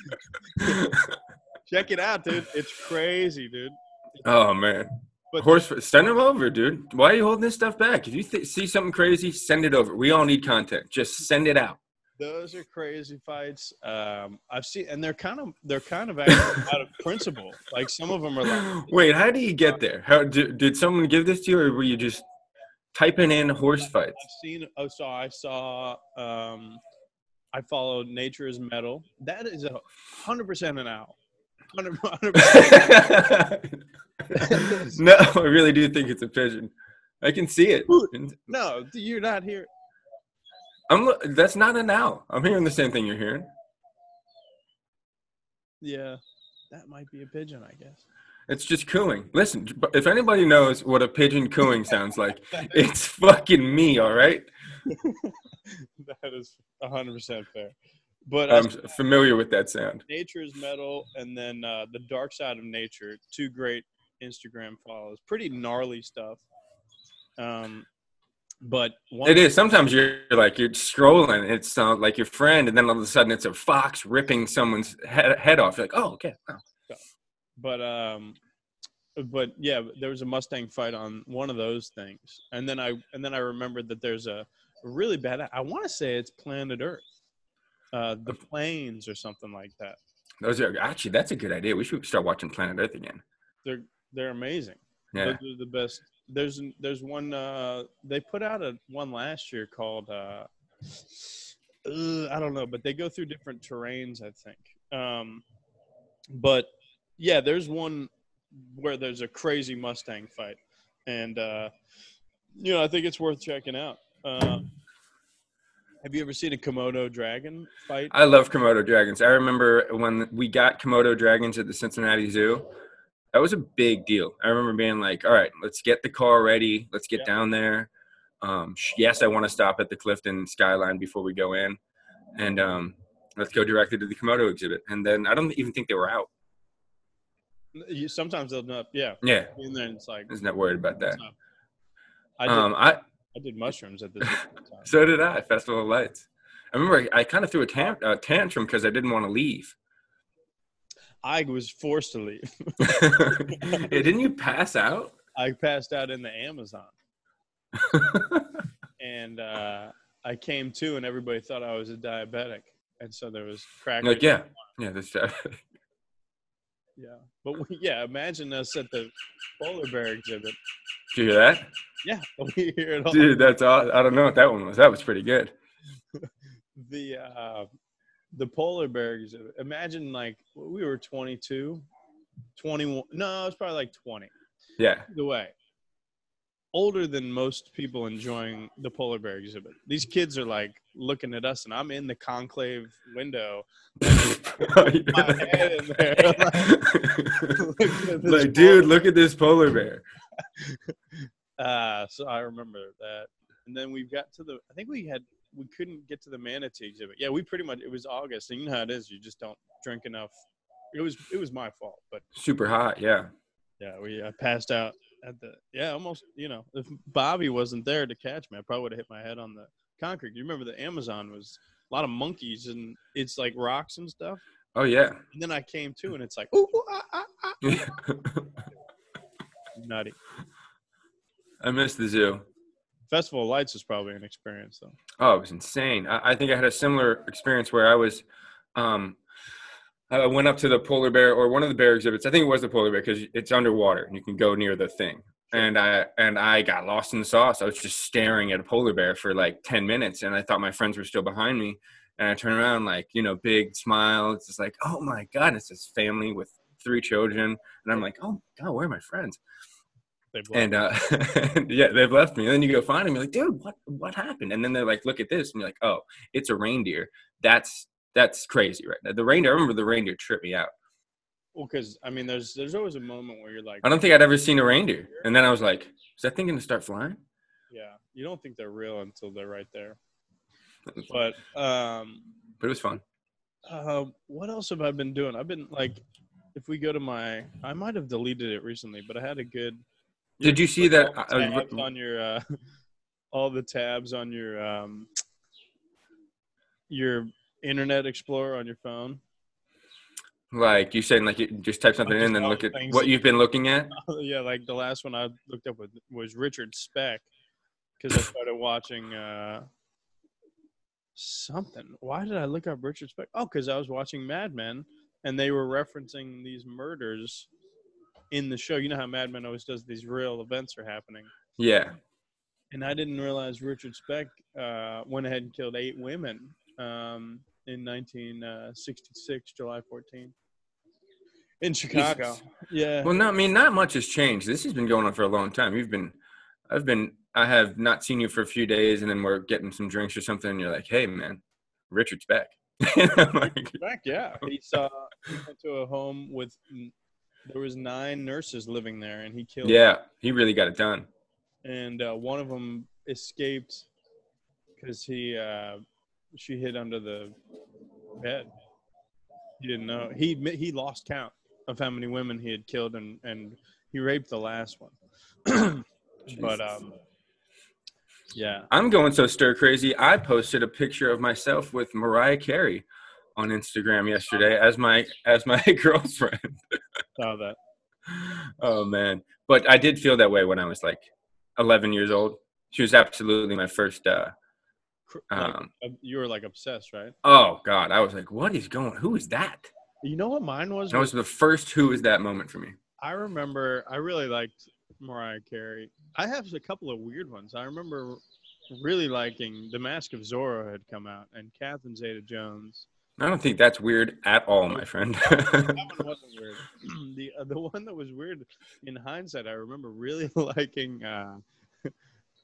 Speaker 1: Check it out, dude. It's crazy, dude.
Speaker 2: Oh man.
Speaker 1: But
Speaker 2: Horse, send them over, dude. Why are you holding this stuff back? If you th- see something crazy, send it over. We all need content. Just send it out.
Speaker 1: those are crazy fights. Um, I've seen, and they're kind of they're kind of actually out of principle. Like some of them are like,
Speaker 2: Wait, how do you get there? How did, did someone give this to you, or were you just typing in horse fights?
Speaker 1: I've seen. Oh, so I saw. Um, I followed Nature is Metal. That is a hundred percent an owl. Hundred percent.
Speaker 2: No, I really do think it's a pigeon. I can see it.
Speaker 1: No, you're not here.
Speaker 2: I'm. lo- That's not an owl. I'm hearing the same thing you're hearing.
Speaker 1: Yeah, that might be a pigeon, I guess.
Speaker 2: It's just cooing. Listen, if anybody knows what a pigeon cooing sounds like, it's fucking me. All right.
Speaker 1: That is a hundred percent fair. But I
Speaker 2: I'm familiar with that sound.
Speaker 1: Nature is Metal, and then uh, The Dark Side of Nature, two great Instagram follows. Pretty gnarly stuff. Um, but one
Speaker 2: It is. Sometimes you're like you're scrolling. It's uh, like your friend, and then all of a sudden it's a fox ripping someone's head, head off. You're like, oh, okay. Oh.
Speaker 1: But um, but yeah, there was a Mustang fight on one of those things, and then I and then I remembered that there's a really bad. I want to say it's Planet Earth, uh, the planes or something like that.
Speaker 2: Those are actually that's a good idea. We should start watching Planet Earth again.
Speaker 1: They're they're amazing.
Speaker 2: Yeah.
Speaker 1: Those are the best. There's there's one uh, they put out a one last year called uh, uh, I don't know, but they go through different terrains, I think. Um, but yeah, there's one where there's a crazy Mustang fight, and uh, you know I think it's worth checking out. Uh, Have you ever seen a Komodo dragon fight?
Speaker 2: I love Komodo dragons. I remember when we got Komodo dragons at the Cincinnati Zoo. That was a big deal. I remember being like, all right, let's get the car ready. Let's get
Speaker 1: Yeah.
Speaker 2: down there. Um, yes, I want to stop at the Clifton Skyline before we go in. And um, let's go directly to the Komodo exhibit. And then I don't even think they were out.
Speaker 1: You, sometimes they'll not. Yeah.
Speaker 2: Yeah.
Speaker 1: And then it's like.
Speaker 2: I was not worried about that.
Speaker 1: I did,
Speaker 2: Um, I,
Speaker 1: I did mushrooms at this time.
Speaker 2: so did I, Festival of Lights. I remember I, I kind of threw a tam- uh, tantrum because I didn't want to leave.
Speaker 1: I was forced to leave.
Speaker 2: Yeah, didn't you pass out?
Speaker 1: I passed out in the Amazon. And uh, I came to, and everybody thought I was a diabetic. And so there was crackers.
Speaker 2: Like, yeah. Yeah, that's
Speaker 1: Yeah. But, we, yeah, imagine us at the polar bear exhibit.
Speaker 2: Did you hear that?
Speaker 1: Yeah, we hear it all.
Speaker 2: Dude, that's all. I don't know what that one was. That was pretty good.
Speaker 1: The uh, the polar bear exhibit. Imagine, like, we were twenty-two, twenty-one. No, it was probably like twenty.
Speaker 2: Yeah.
Speaker 1: Either way, older than most people enjoying the polar bear exhibit. These kids are like looking at us, and I'm in the conclave window. My head in there. Like,
Speaker 2: Like, dude, look at this polar bear.
Speaker 1: Uh, so I remember that. And then we got to the, I think we had, we couldn't get to the manatee exhibit. Yeah, we pretty much, it was August, and you know how it is. You just don't drink enough. It was, it was my fault, but
Speaker 2: Super hot, yeah.
Speaker 1: yeah, we I passed out at the, yeah, almost, you know, if Bobby wasn't there to catch me, I probably would have hit my head on the concrete. You remember the Amazon was a lot of monkeys, and it's like rocks and stuff.
Speaker 2: Oh, yeah.
Speaker 1: And then I came to, and it's like, ooh, ooh, ah, ah, ah. Nutty.
Speaker 2: I miss the zoo.
Speaker 1: Festival of Lights is probably an experience, though.
Speaker 2: Oh, it was insane. I, I think I had a similar experience where I was, um, I went up to the polar bear or one of the bear exhibits. I think it was the polar bear because it's underwater and you can go near the thing. And I and I got lost in the sauce. I was just staring at a polar bear for like ten minutes, and I thought my friends were still behind me. And I turn around, like, you know, big smile. It's just like, oh my God, it's this family with three children, and I'm like, oh God, where are my friends? And uh, yeah, they've left me. And then you go find them. You're like, dude, what what happened? And then they're like, look at this, and you're like, oh, it's a reindeer. That's that's crazy, right? The reindeer. I remember the reindeer tripped me out.
Speaker 1: Well, because I mean, there's there's always a moment where you're like,
Speaker 2: I don't think I'd ever seen a reindeer, and then I was like, is that thing gonna start flying?
Speaker 1: Yeah, you don't think they're real until they're right there. But um,
Speaker 2: but it was fun.
Speaker 1: Uh, what else have I been doing? I've been like, if we go to my, I might have deleted it recently, but I had a good.
Speaker 2: Did you see that?
Speaker 1: All the tabs on your, uh, all the tabs on your, um, your Internet Explorer on your phone.
Speaker 2: Like you said, like you just type something in and look at what you've been looking at.
Speaker 1: Yeah, like the last one I looked up with was Richard Speck, because I started watching uh, something. Why did I look up Richard Speck? Oh, because I was watching Mad Men, and they were referencing these murders in the show. You know how Mad Men always does these real events are happening.
Speaker 2: Yeah.
Speaker 1: And I didn't realize Richard Speck uh, went ahead and killed eight women um, in nineteen sixty-six, July fourteenth, in Chicago.
Speaker 2: Jesus.
Speaker 1: Yeah.
Speaker 2: Well, no, I mean, not much has changed. This has been going on for a long time. You've been, I've been, I have not seen you for a few days, and then we're getting some drinks or something, and you're like, hey, man, Richard Speck.
Speaker 1: Like, Speck, yeah. He saw, he went to a home with, there was nine nurses living there, and he killed
Speaker 2: Yeah,
Speaker 1: them.
Speaker 2: he really got it done.
Speaker 1: And uh, one of them escaped because he, uh, she hid under the bed. He didn't know. He he lost count of how many women he had killed, and, and he raped the last one. But um, yeah,
Speaker 2: I'm going so stir crazy. I posted a picture of myself with Mariah Carey on Instagram yesterday as my as my girlfriend.
Speaker 1: saw that.
Speaker 2: Oh man, but I did feel that way when I was like eleven years old. She was absolutely my first. Uh,
Speaker 1: Like,
Speaker 2: um,
Speaker 1: you were like obsessed, right?
Speaker 2: oh God, I was like, what is going? Who is that?
Speaker 1: You know what mine was?
Speaker 2: That was the first "Who is that" moment for me.
Speaker 1: I remember I really liked Mariah Carey. I have a couple of weird ones. I remember really liking The Mask of Zorro had come out, and Catherine Zeta-Jones.
Speaker 2: I don't think that's weird at all, my friend.
Speaker 1: That one wasn't weird. the uh, the one that was weird in hindsight, I remember really liking uh,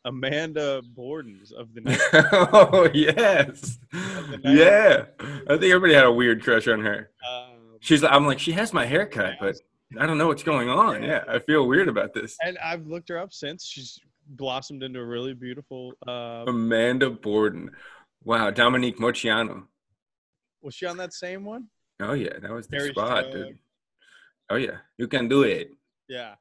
Speaker 1: Amanda Borden's of the night.
Speaker 2: Oh yes, yeah. I think everybody had a weird crush on her.
Speaker 1: Um,
Speaker 2: She's. I'm like, she has my haircut, but I don't know what's going on. Yeah, I feel weird about this.
Speaker 1: and I've looked her up since. She's blossomed into a really beautiful. Uh,
Speaker 2: Amanda Borden. Wow, Dominique Moceanu.
Speaker 1: was she on that same one?
Speaker 2: Oh yeah, that was the
Speaker 1: Harry
Speaker 2: spot,
Speaker 1: Strug.
Speaker 2: dude. Oh yeah, you can do it.
Speaker 1: Yeah.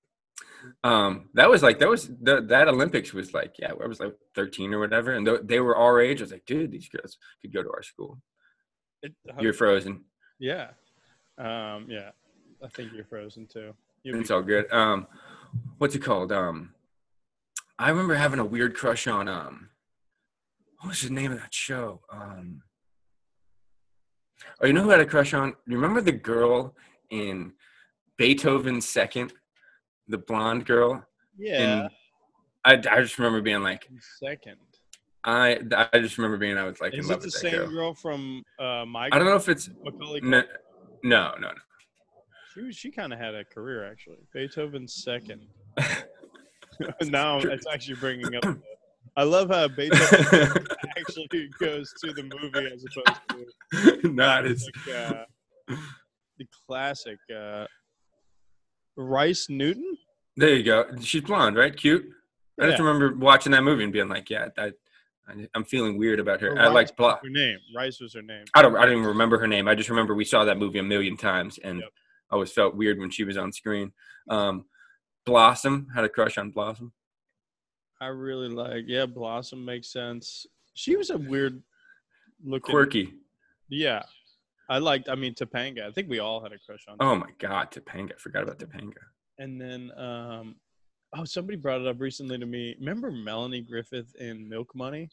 Speaker 2: Um, that was like that was the, that Olympics was like yeah, I was like thirteen or whatever, and th- they were our age. I was like, dude, these girls could go to our school.
Speaker 1: It,
Speaker 2: You're frozen.
Speaker 1: Yeah. Um, yeah. I think you're frozen too. You'll
Speaker 2: It's
Speaker 1: be-
Speaker 2: all good. Um, what's it called? Um, I remember having a weird crush on um, what was the name of that show? Um, oh, you know who I had a crush on? You remember the girl in Beethoven's Second, the blonde girl?
Speaker 1: yeah.
Speaker 2: And I, I just remember being like,
Speaker 1: Second.
Speaker 2: I I just remember being I was like in
Speaker 1: Is
Speaker 2: love
Speaker 1: it the
Speaker 2: with that
Speaker 1: same
Speaker 2: girl.
Speaker 1: girl from uh, my?
Speaker 2: I don't know if it's
Speaker 1: Macaulay
Speaker 2: no,
Speaker 1: Culkin?
Speaker 2: no, no, no.
Speaker 1: She was, she kind of had a career actually. Beethoven's Second. Now it's actually bringing up. I love how Beethoven actually goes to the movie as opposed to
Speaker 2: Not as
Speaker 1: like, uh, the classic uh, Rice Newton.
Speaker 2: there you go. She's blonde, right? Cute. I just
Speaker 1: Yeah.
Speaker 2: remember watching that movie and being like, yeah, I, I, I'm feeling weird about her.
Speaker 1: Or
Speaker 2: I
Speaker 1: Rice
Speaker 2: like
Speaker 1: was
Speaker 2: blah.
Speaker 1: her name. Rice was her name.
Speaker 2: I don't. I don't even remember her name. I just remember we saw that movie a million times, and
Speaker 1: Yep.
Speaker 2: I always felt weird when she was on screen. Um, Blossom had a crush on Blossom.
Speaker 1: I really like. Yeah, Blossom makes sense. She was a weird looking.
Speaker 2: Quirky.
Speaker 1: Yeah, I liked. I mean, Topanga. I think we all had a crush on.
Speaker 2: Oh my God, Topanga. I forgot about Topanga.
Speaker 1: And then, um, oh, somebody brought it up recently to me. Remember Melanie Griffith in Milk Money?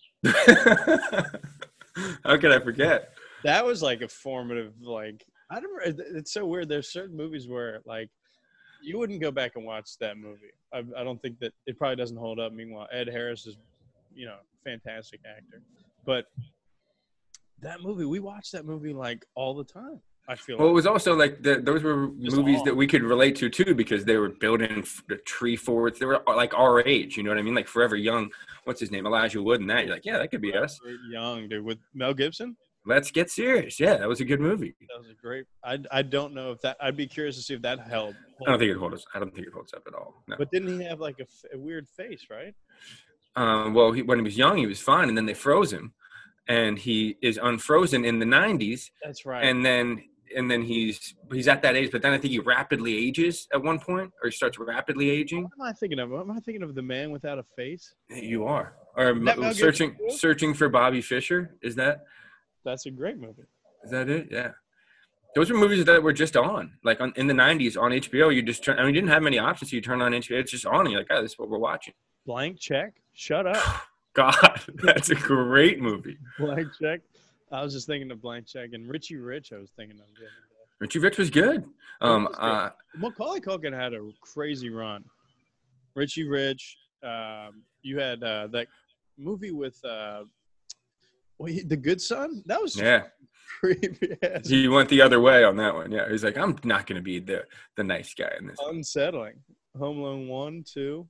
Speaker 2: How could I forget?
Speaker 1: That was like a formative. Like I don't. It's so weird. There's certain movies where like you wouldn't go back and watch that movie. I, I don't think that it probably doesn't hold up. Meanwhile, Ed Harris is, you know, fantastic actor. But that movie, we watched that movie like all the time. I feel.
Speaker 2: Well, it
Speaker 1: like.
Speaker 2: was also like the, those were
Speaker 1: Just
Speaker 2: movies
Speaker 1: all.
Speaker 2: that we could relate to too because they were building the tree forwards. They were like our age, you know what I mean? Like Forever Young. What's his name? Elijah Wood and that. You're like, yeah, that could be us.
Speaker 1: Young dude with Mel Gibson.
Speaker 2: Let's get serious. Yeah, that was a good movie.
Speaker 1: That was a great. I I don't know if that. I'd be curious to see if that held.
Speaker 2: I don't think it holds. I don't think it holds up at all. No.
Speaker 1: But didn't he have like a, f- a weird face, right?
Speaker 2: Um, well, he, when he was young, he was fine, and then they froze him, and he is unfrozen in the nineties,
Speaker 1: That's right.
Speaker 2: and then and then he's he's at that age, but then I think he rapidly ages at one point, or he starts rapidly aging.
Speaker 1: What am I thinking of? What am I thinking of? The Man Without a Face.
Speaker 2: You are, or
Speaker 1: Is that Mel
Speaker 2: searching
Speaker 1: Gibson too?
Speaker 2: searching for Bobby Fischer. Is that
Speaker 1: That's a great movie.
Speaker 2: is that it? Yeah. Those were movies that were just on, like on, in the nineties on H B O. You just turn. I mean, you didn't have many options. So you turn on H B O. It's just on. And you're like, oh, this is what we're watching.
Speaker 1: Blank Check. Shut up.
Speaker 2: God, that's a great movie.
Speaker 1: Blank Check. I was just thinking of Blank Check and Richie Rich. I was thinking of. The other day.
Speaker 2: Richie Rich was good. Um,
Speaker 1: was good.
Speaker 2: uh,
Speaker 1: Macaulay Culkin had a crazy run. Richie Rich. Um, you had uh, that movie with uh, wait, The Good Son. That was
Speaker 2: yeah,
Speaker 1: creepy ass.
Speaker 2: he went the other way on that one. Yeah, he's like, I'm not going to be the the nice guy in this.
Speaker 1: Unsettling. Home Alone one, two.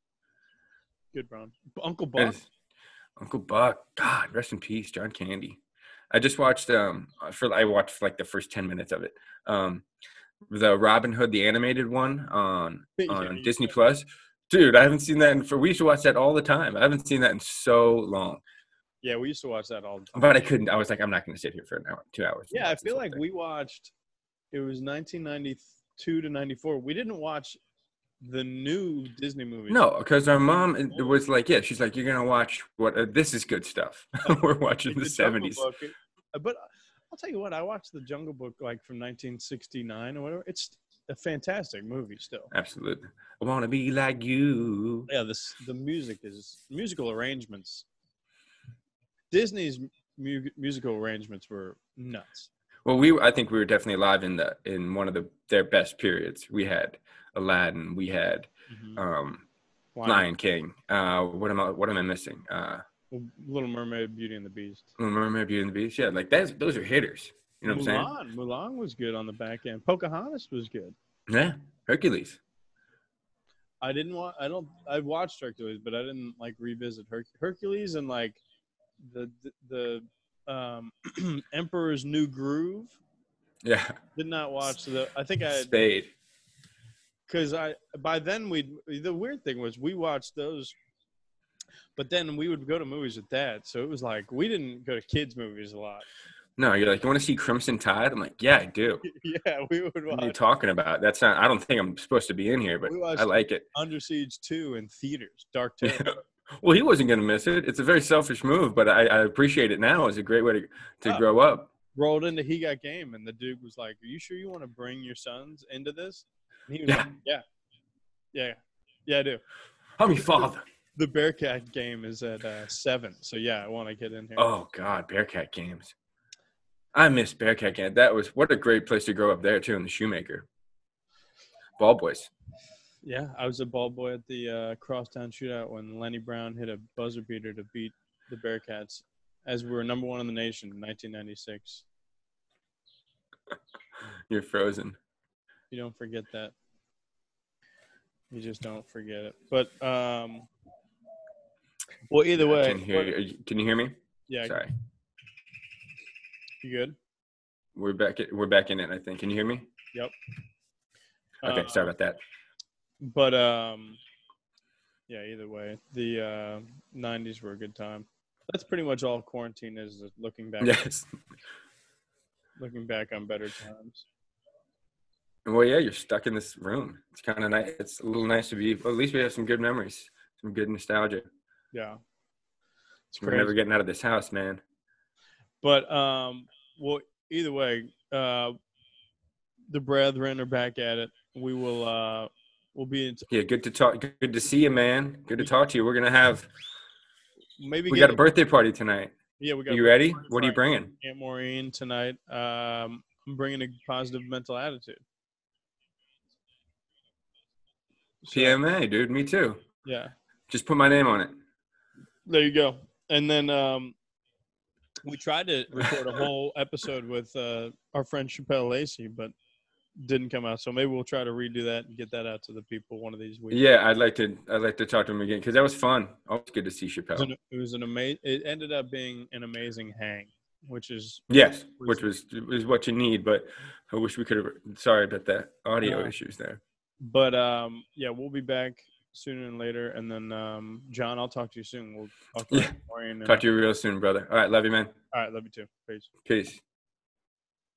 Speaker 1: Good run. Uncle Buck.
Speaker 2: Yes. Uncle Buck. God, rest in peace, John Candy. I just watched um for I watched like the first ten minutes of it. Um, the Robin Hood the animated one on
Speaker 1: Yeah,
Speaker 2: on
Speaker 1: you
Speaker 2: Disney
Speaker 1: said-
Speaker 2: Plus. Dude, I haven't seen that in for we used to watch that all the time. I haven't seen that in so long.
Speaker 1: Yeah, we used to watch that all the time.
Speaker 2: But I couldn't. I was like, I'm not going to sit here for an hour, two hours. and
Speaker 1: Yeah, I
Speaker 2: watch this
Speaker 1: feel
Speaker 2: whole
Speaker 1: like
Speaker 2: thing.
Speaker 1: we watched. It was nineteen ninety-two to ninety-four. We didn't watch the new Disney movies.
Speaker 2: No, because our mom it was like, yeah, she's like, you're gonna watch what? Uh, this is good stuff. We're watching
Speaker 1: Like
Speaker 2: the
Speaker 1: Jungle
Speaker 2: seventies.
Speaker 1: Book. Uh, But I'll tell you what, I watched the Jungle Book like from nineteen sixty-nine or whatever. It's a fantastic movie still.
Speaker 2: Absolutely. I wanna be like you.
Speaker 1: Yeah, this the music is musical arrangements. Disney's mu- musical arrangements were nuts.
Speaker 2: Well, we I think we were definitely alive in the in one of the their best periods. We had Aladdin. We had
Speaker 1: Mhm.
Speaker 2: um,
Speaker 1: Why-
Speaker 2: Lion King. Uh, what am I? What am I missing? Uh,
Speaker 1: Little Mermaid, Beauty and the Beast.
Speaker 2: Little Mermaid, Beauty and the Beast. Yeah, like that's those are hitters. You know what I'm saying?
Speaker 1: Mulan. Mulan was good on the back end. Pocahontas was good.
Speaker 2: Yeah, Hercules.
Speaker 1: I didn't want. I don't. I watched Hercules, but I didn't like revisit Her- Hercules and like the the, the um, Emperor's New Groove.
Speaker 2: Yeah.
Speaker 1: Did not watch the. I think I had
Speaker 2: Spade.
Speaker 1: because I by then we the weird thing was we watched those, but then we would go to movies with Dad, so it was like we didn't go to kids movies a lot.
Speaker 2: No, you're like, you want to see Crimson Tide? I'm like, yeah, I do.
Speaker 1: Yeah, we would watch.
Speaker 2: What are you talking about? That's not. I don't think I'm supposed to be in here, but
Speaker 1: We watched
Speaker 2: I like it.
Speaker 1: Under Siege two in theaters. Dark Tower.
Speaker 2: Yeah. Well, he wasn't going to miss it. It's a very selfish move, but I, I appreciate it now. It's a great way to to
Speaker 1: Oh.
Speaker 2: grow up.
Speaker 1: Rolled into He Got Game, and the dude was like, "Are you sure you want to bring your sons into this?" And he was
Speaker 2: Yeah.
Speaker 1: like, "Yeah, yeah, yeah, I do."
Speaker 2: I'm your father.
Speaker 1: The Bearcat game is at uh, seven, so yeah, I want to get in here.
Speaker 2: Oh God, Bearcat games. I miss Bearcat games. That was what a great place to grow up there too, in the Shoemaker. Ball boys.
Speaker 1: Yeah, I was a ball boy at the uh, Crosstown Shootout when Lenny Brown hit a buzzer beater to beat the Bearcats, as we were number one in the nation in nineteen ninety-six.
Speaker 2: You're frozen.
Speaker 1: You don't forget that. You just don't forget it. But um, well, either
Speaker 2: I
Speaker 1: way,
Speaker 2: can hear you. Can you hear me?
Speaker 1: yeah,
Speaker 2: Sorry.
Speaker 1: you good?
Speaker 2: We're back. We're back in it. I think. Can you hear me?
Speaker 1: Yep.
Speaker 2: Okay.
Speaker 1: Uh,
Speaker 2: Sorry about that.
Speaker 1: But um, yeah. Either way, the uh, nineties were a good time. That's pretty much all quarantine is. is looking back,
Speaker 2: Yes.
Speaker 1: looking back on better times.
Speaker 2: Well, yeah, you're stuck in this room. It's kind of nice. It's a little nice to be. Well, at least we have some good memories, some good nostalgia.
Speaker 1: Yeah, it's
Speaker 2: We're
Speaker 1: crazy.
Speaker 2: never getting out of this house, man.
Speaker 1: But um, well, either way, uh, the brethren are back at it. We will. Uh, we'll be in. T-
Speaker 2: Yeah, good to talk. Good to see you, man. Good to talk to you. We're gonna have.
Speaker 1: maybe
Speaker 2: We
Speaker 1: get
Speaker 2: got a birthday party tonight.
Speaker 1: Yeah, we got.
Speaker 2: Are
Speaker 1: a
Speaker 2: you
Speaker 1: birthday
Speaker 2: ready?
Speaker 1: party
Speaker 2: What are you
Speaker 1: for
Speaker 2: bringing?
Speaker 1: Aunt Maureen tonight. Um, I'm bringing a positive mental attitude. So,
Speaker 2: P M A, dude. Me too.
Speaker 1: yeah,
Speaker 2: Just put my name on it.
Speaker 1: there you go. And then um, we tried to record a whole episode with uh, our friend Chappelle Lacey, but didn't come out. So maybe we'll try to redo that and get that out to the people one of these weeks.
Speaker 2: Yeah, I'd like to. I'd like to talk to him again because that was fun. Always good to see
Speaker 1: It was
Speaker 2: Chappelle.
Speaker 1: an, it was an amazing. It ended up being an amazing hang, which is
Speaker 2: Yes, which was is what you need. But I wish we could have. Sorry about that audio
Speaker 1: Uh,
Speaker 2: issues there.
Speaker 1: But um, yeah, we'll be back sooner than later. And then um, John, I'll talk to you soon. We'll talk about
Speaker 2: Yeah.
Speaker 1: Maureen and,
Speaker 2: Talk to you real soon, brother. All right, love you, man.
Speaker 1: All right, love you too. Peace.
Speaker 2: Peace.